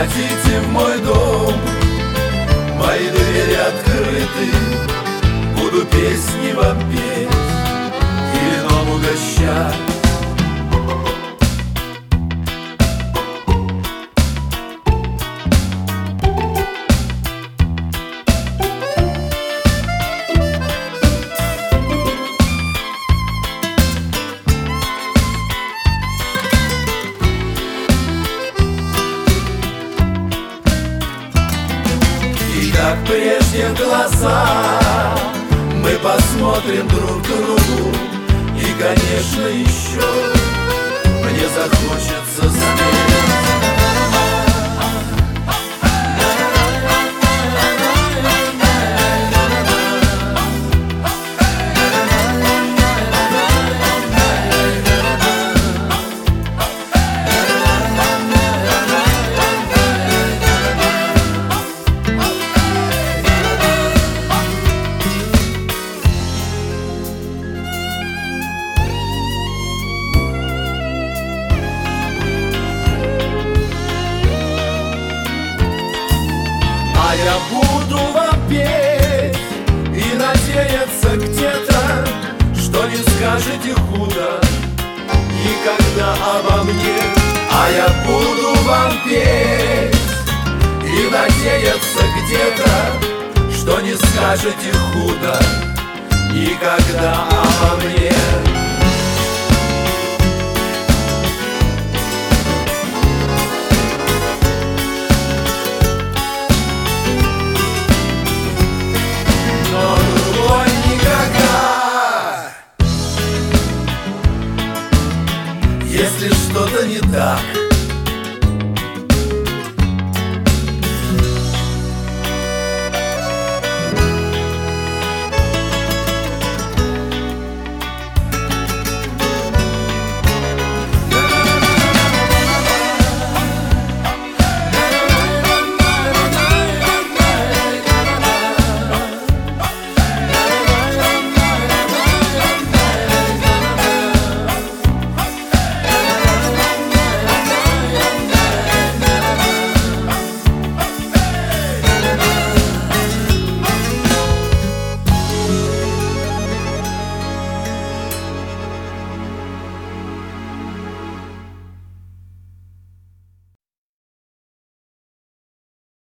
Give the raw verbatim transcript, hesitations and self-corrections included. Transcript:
хотите в мой дом, мои двери открыты. Буду песни вам петь и вином угощать. Как прежде в глаза мы посмотрим друг другу, и, конечно, еще мне захочется спеть. А я буду вам петь и надеяться где-то, что не скажете худо никогда обо мне. А я буду вам петь и надеяться где-то, что не скажете худо никогда обо мне.